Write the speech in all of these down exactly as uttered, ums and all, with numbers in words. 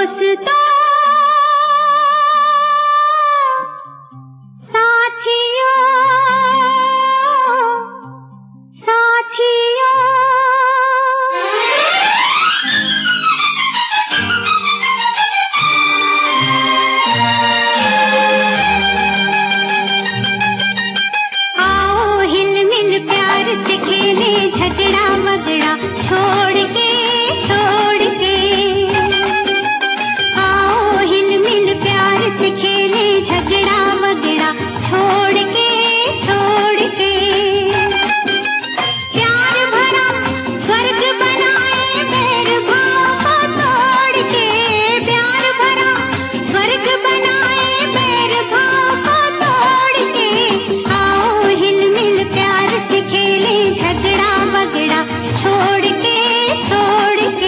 दोस्तों साथियों साथियों आओ हिल मिल प्यार से खेले झगड़ा मगड़ा छोड़ के छोड़ के आओ हिल मिल प्यार से खेले झगड़ा मगड़ा छोड़ के छोड़ के प्यार भरा स्वर्ग बनाए बैर भाव को तोड़ के प्यार भरा स्वर्ग बनाए बैर भाव को तोड़ के आओ हिल मिल प्यार से खेले झगड़ा मगड़ा छोड़ के छोड़ के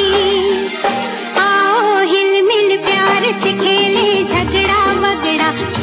से खेले झगड़ा मगड़ा